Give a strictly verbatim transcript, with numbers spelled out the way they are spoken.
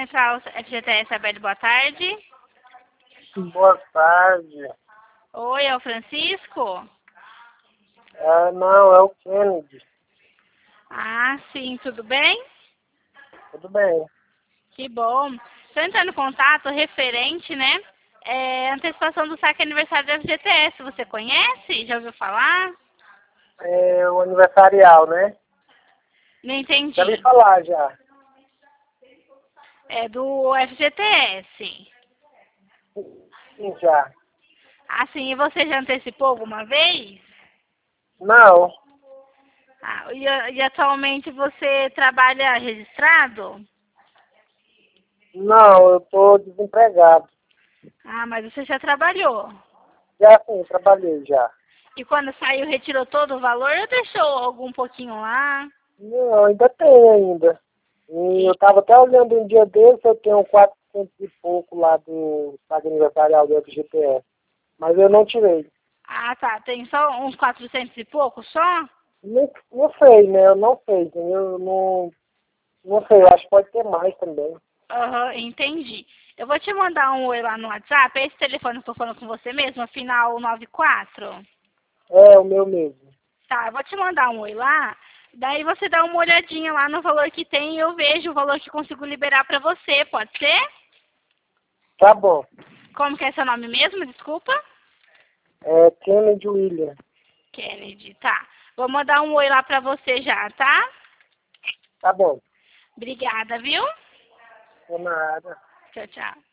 Central F G T S, Abel, boa tarde. Boa tarde. Oi, é o Francisco? É, não, é o Kennedy. Ah, sim, tudo bem? Tudo bem. Que bom. Estou entrando em contato referente, né? É, antecipação do saque aniversário da F G T S. Você conhece? Já ouviu falar? É o aniversarial, né? Não Já vi entendi. falar já. É do F G T S. Sim, já. Assim, e você já antecipou alguma vez? Não, Ah, e, e atualmente você trabalha registrado? não, eu tô desempregado. Ah, mas você já trabalhou. Já sim, trabalhei já. E quando saiu, retirou todo o valor ou deixou algum pouquinho lá? Não, ainda tem ainda. E eu E, tava até olhando um dia desse, eu tenho quatrocentos e pouco lá do pago aniversarial do F G T S. Mas eu não tirei. ah, tá. Tem só uns quatrocentos e pouco só? Não, não sei, né? Eu não sei, entendeu? Eu não, não sei, eu acho que pode ter mais também. Aham, entendi. Eu vou te mandar um oi lá no WhatsApp. É esse telefone que eu tô falando com você mesmo, final noventa e quatro? É, o meu mesmo. Tá, eu vou te mandar um oi lá. Daí você dá uma olhadinha lá no valor que tem e eu vejo o valor que consigo liberar pra você, pode ser? Tá bom. Como que é seu nome mesmo? Desculpa. É Kennedy William. Kennedy, tá. Vou mandar um oi lá pra você já, tá? Tá bom. Obrigada, viu? Por nada. Tchau, tchau.